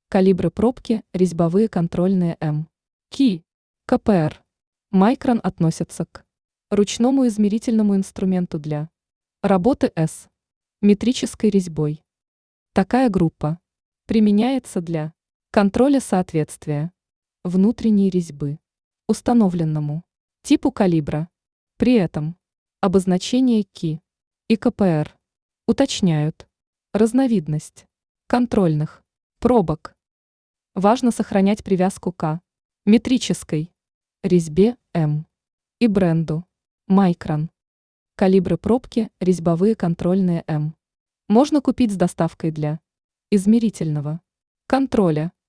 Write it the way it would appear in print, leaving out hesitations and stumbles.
Калибры пробки резьбовые контрольные М. Ки. КПР. Майкрон относятся к ручному измерительному инструменту для работы с метрической резьбой. Такая группа применяется для контроля соответствия внутренней резьбы установленному типу калибра. При этом обозначения КИ и КПР уточняют разновидность контрольных пробок. Важно сохранять привязку к метрической резьбе М и бренду Micron. Калибры пробки резьбовые контрольные М можно купить с доставкой для измерительного контроля.